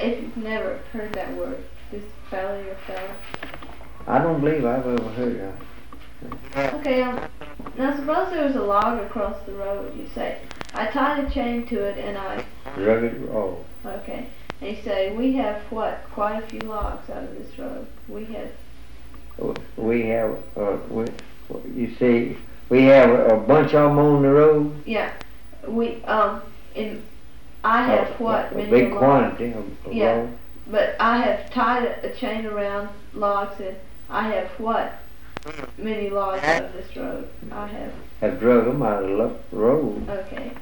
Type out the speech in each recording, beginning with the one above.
if you've never heard that word, this belly or fella. I don't believe I've ever heard of it. Okay, now suppose there was a log across the road. You say, I tied a chain to it and I... Rugged, oh. Okay. And you say, we have what? Quite a few logs out of this road. We have... You see, we have a bunch of them on the road? Yeah. I have what? A big quantity of yeah, logs? But I have tied a chain around logs and I have what? Many logs out of this road. I have drug them out of the road. Okay.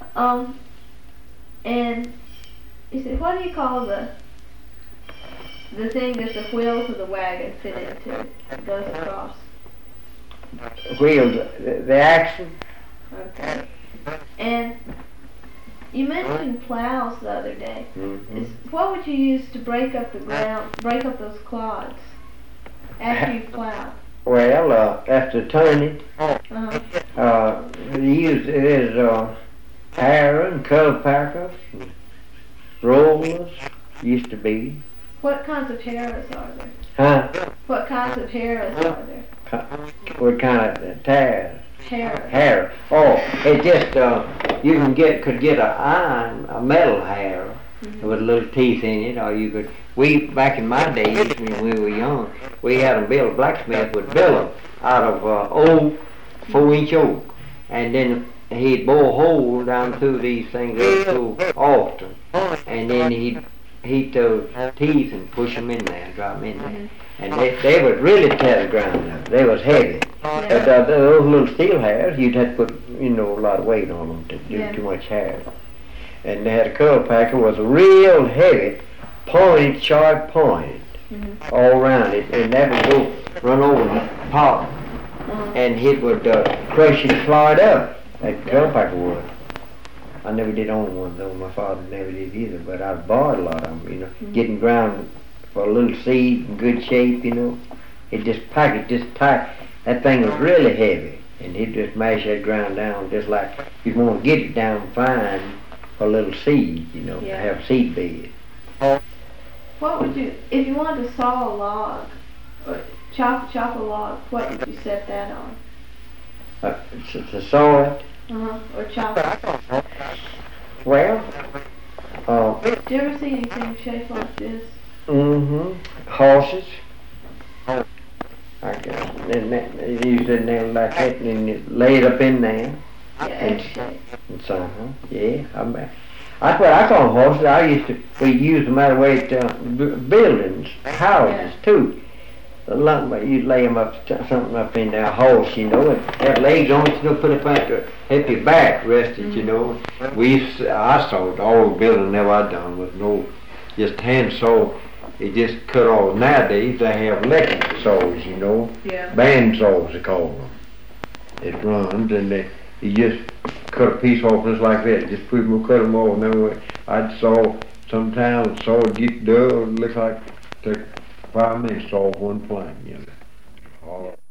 And you said, what do you call the thing that the wheels of the wagon fit into? It goes across. Wheels, the axle? Okay. And you mentioned plows the other day. Mm-hmm. What would you use to break up the ground, break up those clods after you plow? Well, after turning, you use harrow and culpackers, and rollers, used to be. What kinds of harrows are there? Huh? What kinds of harrows are there? What kind of tires? Harrow. Oh, it just could get a metal harrow with little teeth in it, or you could. We back in my days when we were young, we had them build. A blacksmith would build them out of oak, 4-inch oak, and then he'd bore a hole down through these things so often, and then he'd those teeth and push them in there, drop them in there. And they would really tear the ground up. They was heavy. Yeah. But those little steel hairs, you'd have to put, a lot of weight on them to do too much hair. And they had a culpacker was real heavy, pointed, sharp pointed, all around it. And that would go run over the pot. And it would crush it, claw it up. That culpacker would. I never did own one though. My father never did either. But I bought a lot of them, getting ground for a little seed in good shape, It just packed it just tight. That thing was really heavy, and he'd just mash that ground down just like you'd want to get it down fine for a little seed, to have seed bed. What would you, if you wanted to saw a log, or chop a log, what would you set that on? To saw it? Or chop it? Well, Did you ever see anything shaped like this? Horses. I guess. And they used it nail like that and it laid up in there. Yeah, X-shape. And so, yeah. That's what I call horses. We used them that way to buildings, houses too. The lumber, you'd lay them up, something up in their horse, and have legs on it, put up back to help your back rested, I sawed all the building never I done with no, just hand saw. It just cut off. Nowadays they have electric saws, band saws they call them. It runs and you just cut a piece off just like that. Just cut them off. And I'd sometimes saw it get dull. It looks like it took 5 minutes to saw one plank,